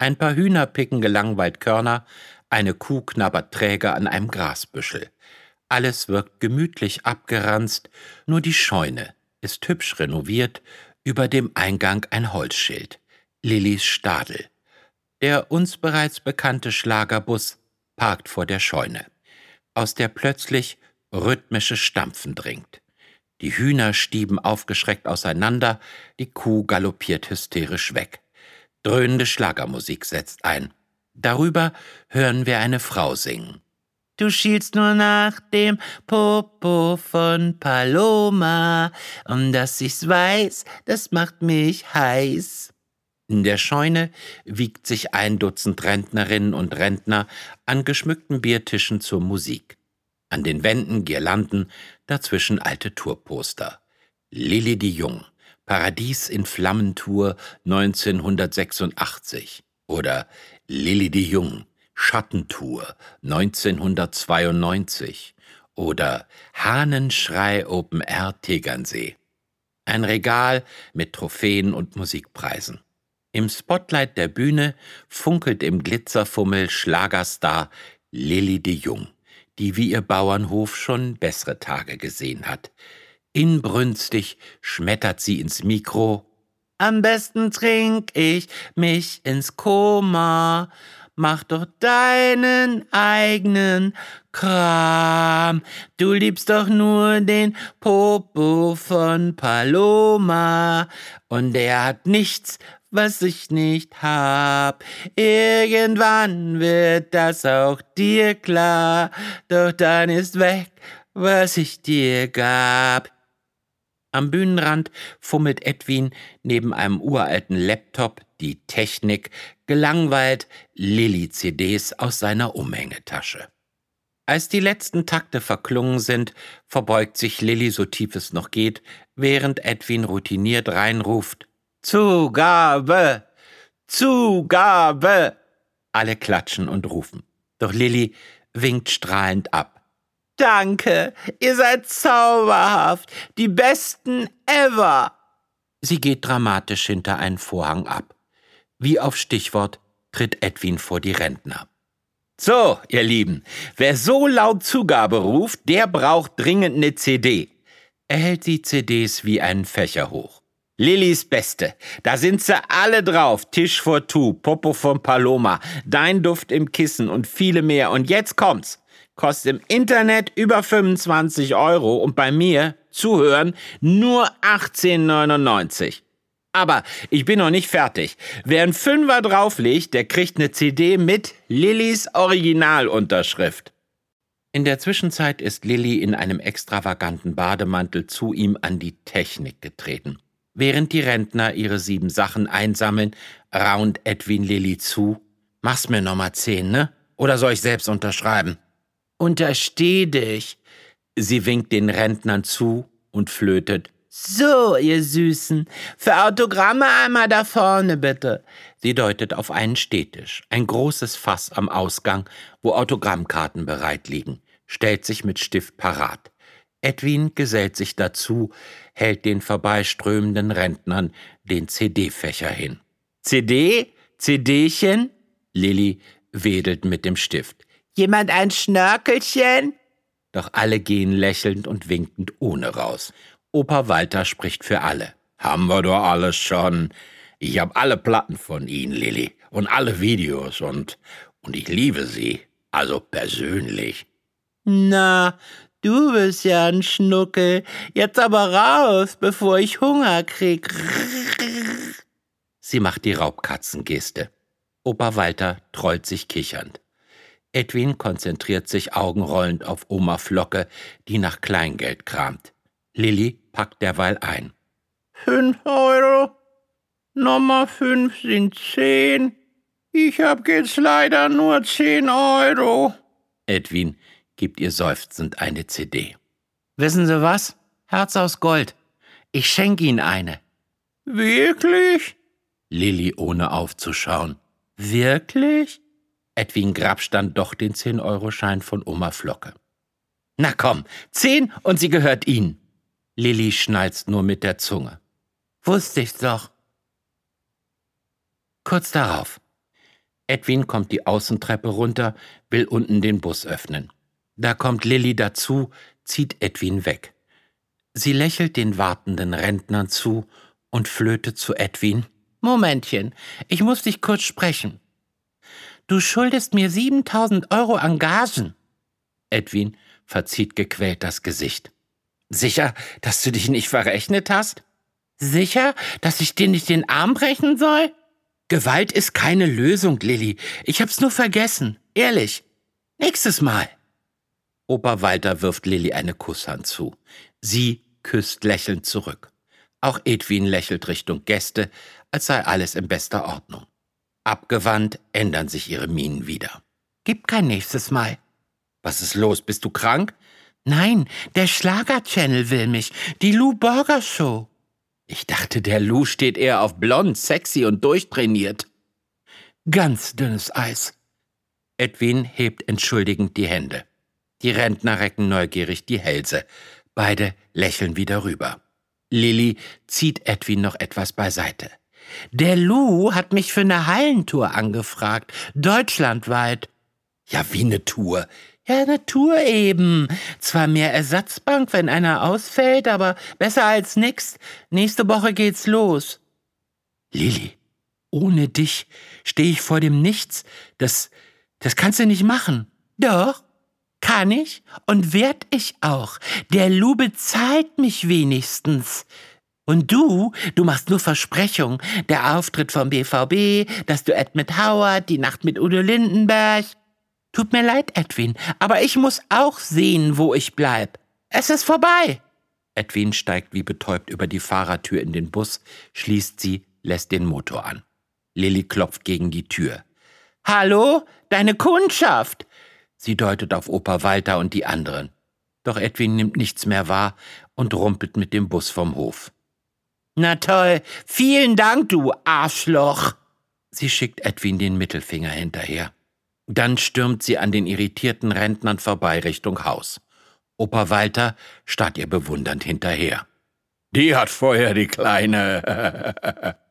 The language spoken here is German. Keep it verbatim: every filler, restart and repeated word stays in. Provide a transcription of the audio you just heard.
Ein paar Hühner picken gelangweilt Körner, eine Kuh knabbert träge an einem Grasbüschel. Alles wirkt gemütlich abgeranzt, nur die Scheune ist hübsch renoviert, über dem Eingang ein Holzschild. Lillys Stadel. Der uns bereits bekannte Schlagerbus parkt vor der Scheune, aus der plötzlich rhythmisches Stampfen dringt. Die Hühner stieben aufgeschreckt auseinander, die Kuh galoppiert hysterisch weg. Dröhnende Schlagermusik setzt ein. Darüber hören wir eine Frau singen. Du schielst nur nach dem Popo von Paloma, und dass ich's weiß, das macht mich heiß. In der Scheune wiegt sich ein Dutzend Rentnerinnen und Rentner an geschmückten Biertischen zur Musik. An den Wänden Girlanden, dazwischen alte Tourposter. Lilli die Jung, Paradies in Flammentour neunzehnhundertsechsundachtzig. Oder Lilli die Jung, Schattentour neunzehnhundertzweiundneunzig. Oder Hahnenschrei Open Air Tegernsee. Ein Regal mit Trophäen und Musikpreisen. Im Spotlight der Bühne funkelt im Glitzerfummel Schlagerstar Lilli die Jung, die wie ihr Bauernhof schon bessere Tage gesehen hat. Inbrünstig schmettert sie ins Mikro. Am besten trink ich mich ins Koma, mach doch deinen eigenen Kram. Du liebst doch nur den Popo von Paloma, und der hat nichts, was ich nicht hab. Irgendwann wird das auch dir klar, doch dann ist weg, was ich dir gab. Am Bühnenrand fummelt Edwin neben einem uralten Laptop die Technik, gelangweilt Lilli-C Ds aus seiner Umhängetasche. Als die letzten Takte verklungen sind, verbeugt sich Lilli so tief es noch geht, während Edwin routiniert reinruft: Zugabe! Zugabe! Alle klatschen und rufen. Doch Lilli winkt strahlend ab. Danke, ihr seid zauberhaft, die Besten ever! Sie geht dramatisch hinter einen Vorhang ab. Wie auf Stichwort tritt Edwin vor die Rentner. So, ihr Lieben, wer so laut Zugabe ruft, der braucht dringend eine C D. Er hält die C Ds wie einen Fächer hoch. Lillis Beste, da sind sie alle drauf. Tisch vor Tu, Popo von Paloma, Dein Duft im Kissen und viele mehr. Und jetzt kommt's. Kostet im Internet über fünfundzwanzig Euro und bei mir, zuhören, nur achtzehn neunundneunzig. Aber ich bin noch nicht fertig. Wer einen Fünfer drauflegt, der kriegt eine C D mit Lillis Originalunterschrift. In der Zwischenzeit ist Lilli in einem extravaganten Bademantel zu ihm an die Technik getreten. Während die Rentner ihre sieben Sachen einsammeln, raunt Edwin Lilli zu. Mach's mir Nummer zehn, ne? Oder soll ich selbst unterschreiben? Untersteh dich. Sie winkt den Rentnern zu und flötet. So, ihr Süßen, für Autogramme einmal da vorne, bitte. Sie deutet auf einen Stehtisch, ein großes Fass am Ausgang, wo Autogrammkarten bereit liegen, stellt sich mit Stift parat. Edwin gesellt sich dazu, hält den vorbeiströmenden Rentnern den C D-Fächer hin. C D? CDchen? Lilli wedelt mit dem Stift. Jemand ein Schnörkelchen? Doch alle gehen lächelnd und winkend ohne raus. Opa Walter spricht für alle. Haben wir doch alles schon. Ich hab alle Platten von Ihnen, Lilli, und alle Videos und, und ich liebe Sie, also persönlich. Na, du bist ja ein Schnuckel. Jetzt aber raus, bevor ich Hunger krieg. Sie macht die Raubkatzengeste. Opa Walter trollt sich kichernd. Edwin konzentriert sich augenrollend auf Oma Flocke, die nach Kleingeld kramt. Lilli packt derweil ein. Fünf Euro? Nummer fünf sind zehn. Ich hab jetzt leider nur zehn Euro. Edwin gibt ihr seufzend eine C D. Wissen Sie was? Herz aus Gold. Ich schenke Ihnen eine. Wirklich? Lilli ohne aufzuschauen. Wirklich? Edwin grapscht dann doch den zehn-Euro-Schein von Oma Flocke. Na komm, zehn und sie gehört Ihnen. Lilli schnalzt nur mit der Zunge. Wusste ich's doch. Kurz darauf. Edwin kommt die Außentreppe runter, will unten den Bus öffnen. Da kommt Lilli dazu, zieht Edwin weg. Sie lächelt den wartenden Rentnern zu und flötet zu Edwin: »Momentchen, ich muss dich kurz sprechen. Du schuldest mir siebentausend Euro an Gagen.« Edwin verzieht gequält das Gesicht. »Sicher, dass du dich nicht verrechnet hast? Sicher, dass ich dir nicht den Arm brechen soll? Gewalt ist keine Lösung, Lilli. Ich hab's nur vergessen. Ehrlich. Nächstes Mal.« Opa Walter wirft Lilli eine Kusshand zu. Sie küsst lächelnd zurück. Auch Edwin lächelt Richtung Gäste, als sei alles in bester Ordnung. Abgewandt ändern sich ihre Mienen wieder. »Gibt kein nächstes Mal.« »Was ist los? Bist du krank?« »Nein, der Schlager-Channel will mich. Die Lou Borger Show.« »Ich dachte, der Lou steht eher auf blond, sexy und durchtrainiert.« »Ganz dünnes Eis.« Edwin hebt entschuldigend die Hände. Die Rentner recken neugierig die Hälse. Beide lächeln wieder rüber. Lilli zieht Edwin noch etwas beiseite. »Der Lou hat mich für eine Hallentour angefragt, deutschlandweit.« »Ja, wie eine Tour?« »Ja, eine Tour eben. Zwar mehr Ersatzbank, wenn einer ausfällt, aber besser als nix. Nächste Woche geht's los.« »Lilli, ohne dich stehe ich vor dem Nichts. Das, das kannst du nicht machen.« »Doch, kann ich und werd ich auch. Der Lou bezahlt mich wenigstens. Und du, du machst nur Versprechungen. Der Auftritt vom B V B, das Duett mit Howard, die Nacht mit Udo Lindenberg. Tut mir leid, Edwin, aber ich muss auch sehen, wo ich bleib. Es ist vorbei.« Edwin steigt wie betäubt über die Fahrertür in den Bus, schließt sie, lässt den Motor an. Lilli klopft gegen die Tür. »Hallo, deine Kundschaft!« Sie deutet auf Opa Walter und die anderen. Doch Edwin nimmt nichts mehr wahr und rumpelt mit dem Bus vom Hof. »Na toll, vielen Dank, du Arschloch!« Sie schickt Edwin den Mittelfinger hinterher. Dann stürmt sie an den irritierten Rentnern vorbei Richtung Haus. Opa Walter starrt ihr bewundernd hinterher. »Die hat Feuer, die Kleine.«